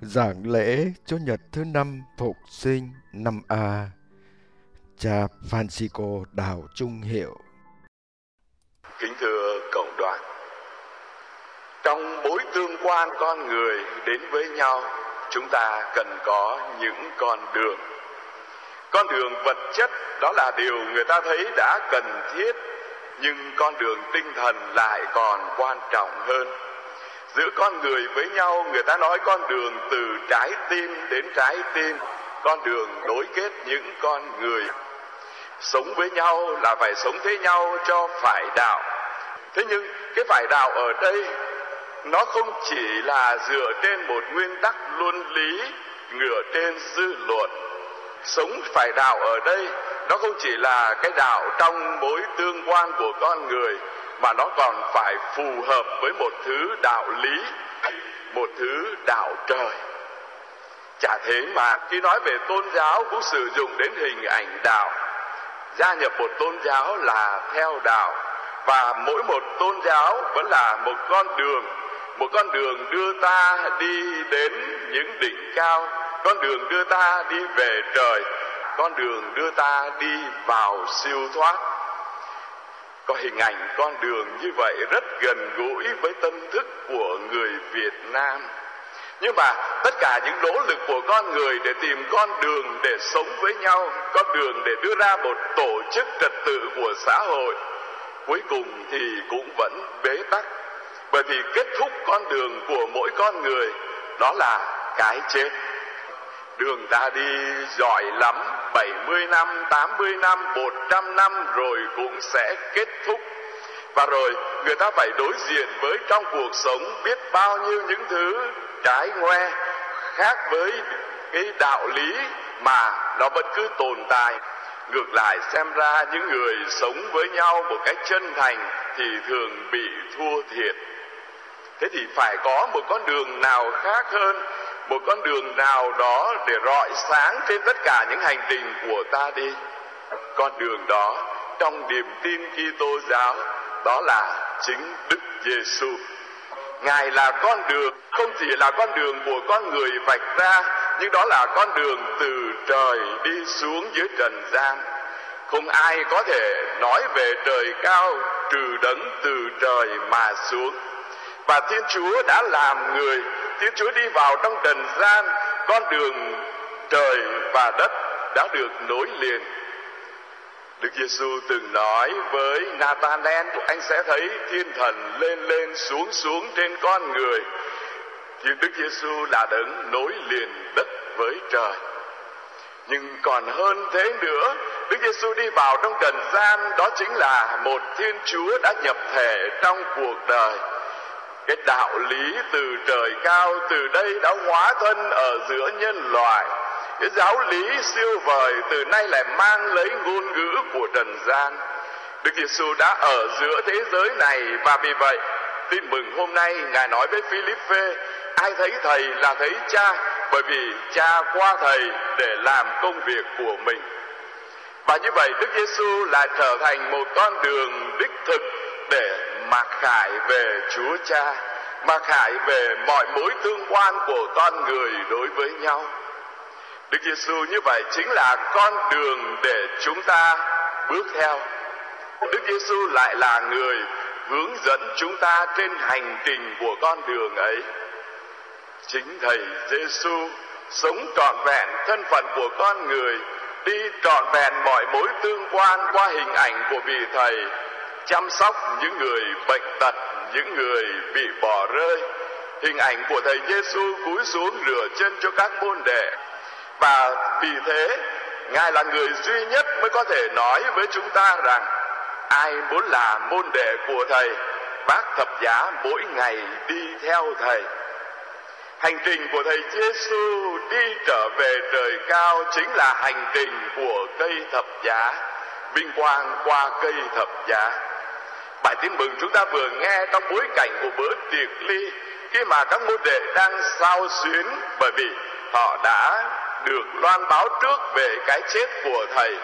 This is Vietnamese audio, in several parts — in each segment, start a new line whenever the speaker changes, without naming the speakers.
Giảng lễ Chúa Nhật thứ 5 Phục sinh năm A. Cha Francisco Đào Trung Hiệu.
Kính thưa cộng đoàn, trong mối tương quan con người đến với nhau, chúng ta cần có những con đường. Con đường vật chất đó là điều người ta thấy đã cần thiết, nhưng con đường tinh thần lại còn quan trọng hơn. Giữa con người với nhau, người ta nói con đường từ trái tim đến trái tim, con đường nối kết những con người. Sống với nhau là phải sống thế nhau cho phải đạo. Thế nhưng cái phải đạo ở đây nó không chỉ là dựa trên một nguyên tắc luân lý, dựa trên dư luận. Sống phải đạo ở đây nó không chỉ là cái đạo trong mối tương quan của con người, mà nó còn phải phù hợp với một thứ đạo lý, một thứ đạo trời. Chả thế mà khi nói về tôn giáo cũng sử dụng đến hình ảnh đạo. Gia nhập một tôn giáo là theo đạo, và mỗi một tôn giáo vẫn là một con đường đưa ta đi đến những đỉnh cao, con đường đưa ta đi về trời, con đường đưa ta đi vào siêu thoát. Có hình ảnh con đường như vậy rất gần gũi với tâm thức của người Việt Nam. Nhưng mà tất cả những nỗ lực của con người để tìm con đường để sống với nhau, con đường để đưa ra một tổ chức trật tự của xã hội, cuối cùng thì cũng vẫn bế tắc. Bởi vì kết thúc con đường của mỗi con người đó là cái chết. Đường ta đi giỏi lắm, 70 năm, 80 năm, 100 năm rồi cũng sẽ kết thúc. Và rồi người ta phải đối diện với trong cuộc sống biết bao nhiêu những thứ trái ngoe, khác với cái đạo lý mà nó vẫn cứ tồn tại. Ngược lại xem ra những người sống với nhau một cách chân thành thì thường bị thua thiệt. Thế thì phải có một con đường nào khác hơn, một con đường nào đó để rọi sáng trên tất cả những hành trình của ta đi. Con đường đó trong niềm tin Kitô giáo đó là chính Đức Giêsu. Ngài là con đường, không chỉ là con đường của con người vạch ra, nhưng đó là con đường từ trời đi xuống dưới trần gian. Không ai có thể nói về trời cao trừ Đấng từ trời mà xuống. Và Thiên Chúa đã làm người, Thiên Chúa đi vào trong trần gian, con đường trời và đất đã được nối liền. Đức Giêsu từng nói với Nathan-el, anh sẽ thấy thiên thần lên lên xuống xuống trên con người. Thì Đức Giêsu là Đấng nối liền đất với trời. Nhưng còn hơn thế nữa, Đức Giêsu đi vào trong trần gian, đó chính là một Thiên Chúa đã nhập thể trong cuộc đời. Cái đạo lý từ trời cao từ đây đã hóa thân ở giữa nhân loại. Cái giáo lý siêu vời từ nay lại mang lấy ngôn ngữ của trần gian. Đức Giêsu đã ở giữa thế giới này, và vì vậy tin mừng hôm nay Ngài nói với Philippe, ai thấy Thầy là thấy Cha, bởi vì Cha qua Thầy để làm công việc của mình. Và như vậy Đức Giêsu lại trở thành một con đường đích thực để mặc khải về Chúa Cha, mặc khải về mọi mối tương quan của con người đối với nhau. Đức Giêsu như vậy chính là con đường để chúng ta bước theo. Đức Giêsu lại là người hướng dẫn chúng ta trên hành trình của con đường ấy. Chính Thầy Giêsu sống trọn vẹn thân phận của con người, đi trọn vẹn mọi mối tương quan qua hình ảnh của vị Thầy, chăm sóc những người bệnh tật, những người bị bỏ rơi. Hình ảnh của Thầy Giêsu cúi xuống rửa chân cho các môn đệ. Và vì thế Ngài là người duy nhất mới có thể nói với chúng ta rằng ai muốn là môn đệ của Thầy, vác thập giá mỗi ngày đi theo Thầy. Hành trình của Thầy Giêsu đi trở về trời cao chính là hành trình của cây thập giá, vinh quang qua cây thập giá. Bài tin mừng chúng ta vừa nghe trong bối cảnh của bữa tiệc ly, khi mà các môn đệ đang xao xuyến bởi vì họ đã được loan báo trước về cái chết của Thầy.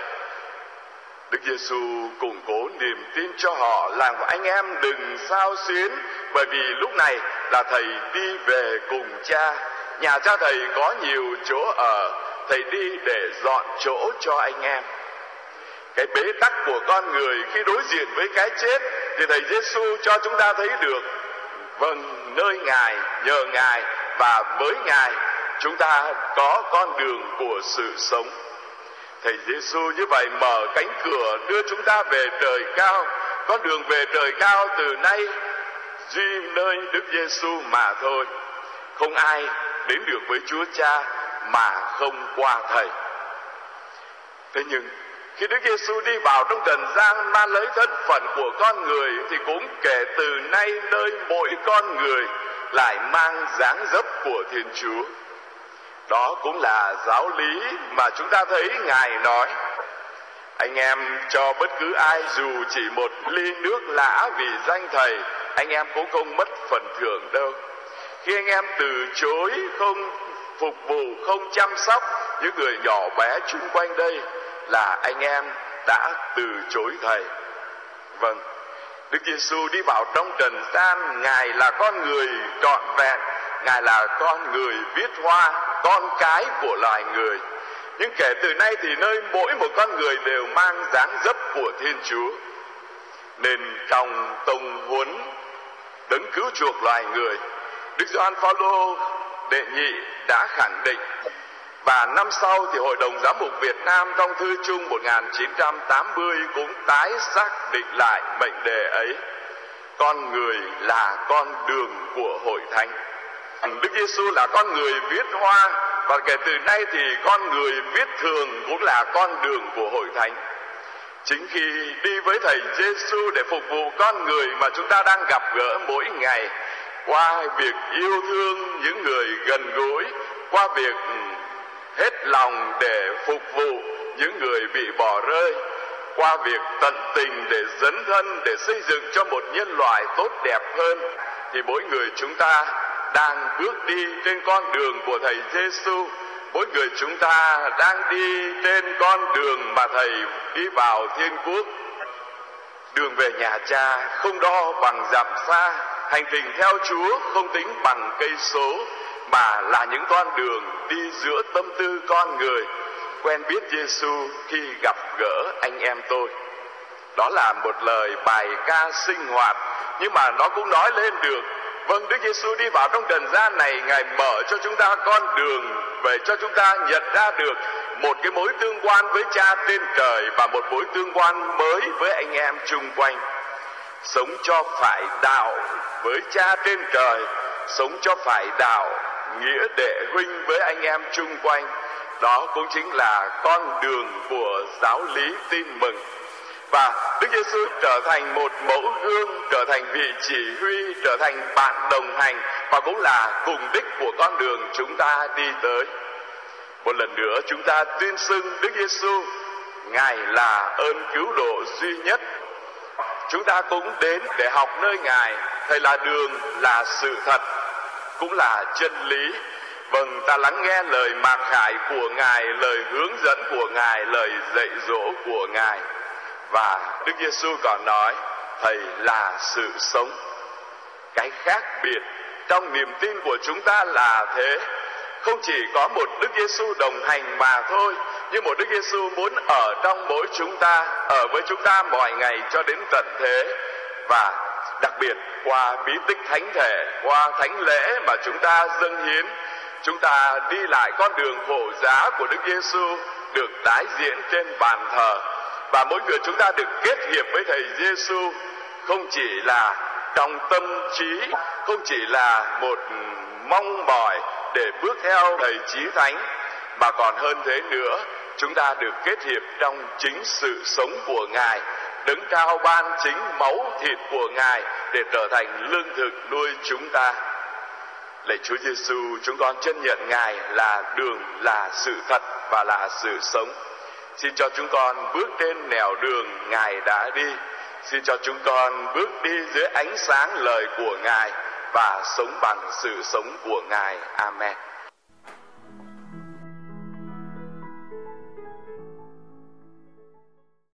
Đức Giêsu củng cố niềm tin cho họ là anh em đừng xao xuyến, bởi vì lúc này là Thầy đi về cùng Cha. nhà cha thầy có nhiều chỗ ở, thầy đi để dọn chỗ cho anh em. Cái bế tắc của con người khi đối diện với cái chết thì thầy Giêsu cho chúng ta thấy được, vâng, nơi Ngài, nhờ Ngài và với Ngài chúng ta có con đường của sự sống. Thầy Giêsu như vậy mở cánh cửa đưa chúng ta về trời cao. Con đường về trời cao từ nay duy nơi Đức Giêsu mà thôi. Không ai đến được với Chúa Cha mà không qua thầy. Thế nhưng khi Đức Giêsu đi vào trong trần gian mang lấy thân phận của con người thì cũng kể từ nay nơi mỗi con người lại mang dáng dấp của Thiên Chúa. Đó cũng là giáo lý mà chúng ta thấy Ngài nói: anh em cho bất cứ ai dù chỉ một ly nước lã vì danh thầy, anh em cũng không mất phần thưởng đâu. Khi anh em từ chối, không phục vụ, không chăm sóc những người nhỏ bé chung quanh đây, là anh em đã từ chối thầy. Vâng, Đức Giêsu đi vào trong trần gian, Ngài là con người trọn vẹn, Ngài là con người viết hoa, con cái của loài người. Nhưng kể từ nay thì nơi mỗi một con người đều mang dáng dấp của Thiên Chúa. Nên trong tông huấn đấng cứu chuộc loài người, Đức Gioan Phaolô đệ nhị đã khẳng định, và năm sau thì Hội đồng Giám mục Việt Nam trong thư chung 1980 cũng tái xác định lại mệnh đề ấy: con người là con đường của Hội Thánh. Đức Giêsu là con người viết hoa, và kể từ nay thì con người viết thường cũng là con đường của Hội Thánh. Chính khi đi với thầy Giêsu để phục vụ con người mà chúng ta đang gặp gỡ mỗi ngày, qua việc yêu thương những người gần gũi, qua việc hết lòng để phục vụ những người bị bỏ rơi, qua việc tận tình để dấn thân, để xây dựng cho một nhân loại tốt đẹp hơn, thì mỗi người chúng ta đang bước đi trên con đường của thầy Giêsu. Mỗi người chúng ta đang đi trên con đường mà thầy đi vào thiên quốc. Đường về nhà Cha không đo bằng dặm xa, hành trình theo Chúa không tính bằng cây số, mà là những con đường đi giữa tâm tư con người, quen biết Giêsu khi gặp gỡ anh em tôi. Đó là một lời bài ca sinh hoạt, nhưng mà nó cũng nói lên được, vâng, Đức Giêsu đi vào trong trần gian này, Ngài mở cho chúng ta con đường về cho chúng ta nhận ra được một cái mối tương quan với Cha trên trời và một mối tương quan mới với anh em chung quanh. Sống cho phải đạo với Cha trên trời, sống cho phải đạo nghĩa đệ huynh với anh em chung quanh. Đó cũng chính là con đường của giáo lý tin mừng. Và Đức Giêsu trở thành một mẫu gương, trở thành vị chỉ huy, trở thành bạn đồng hành, và cũng là cùng đích của con đường chúng ta đi tới. Một lần nữa chúng ta tuyên xưng Đức Giêsu, Ngài là ơn cứu độ duy nhất. Chúng ta cũng đến để học nơi Ngài. Thầy là đường, là sự thật, cũng là chân lý. Vâng, ta lắng nghe lời mặc khải của Ngài, lời hướng dẫn của Ngài, lời dạy dỗ của Ngài. Và Đức Giêsu còn nói, thầy là sự sống. Cái khác biệt trong niềm tin của chúng ta là thế. Không chỉ có một Đức Giêsu đồng hành mà thôi, nhưng một Đức Giêsu muốn ở trong mỗi chúng ta, ở với chúng ta mọi ngày cho đến tận thế. Và đặc biệt qua bí tích thánh thể, qua thánh lễ mà chúng ta dâng hiến, chúng ta đi lại con đường khổ giá của Đức Giêsu được tái diễn trên bàn thờ. Và mỗi người chúng ta được kết hiệp với thầy Giêsu, không chỉ là trong tâm trí, không chỉ là một mong mỏi để bước theo thầy Chí Thánh, mà còn hơn thế nữa, chúng ta được kết hiệp trong chính sự sống của Ngài. Đấng trao ban chính máu thịt của Ngài để trở thành lương thực nuôi chúng ta. Lạy Chúa Giêsu, chúng con chân nhận Ngài là đường, là sự thật và là sự sống. Xin cho chúng con bước trên nẻo đường Ngài đã đi. Xin cho chúng con bước đi dưới ánh sáng lời của Ngài và sống bằng sự sống của Ngài. Amen.